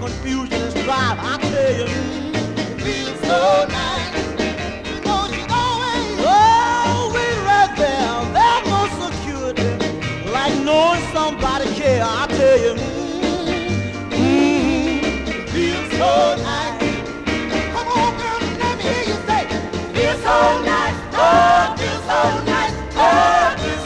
confusion is drive. I tell you, it feels so nice.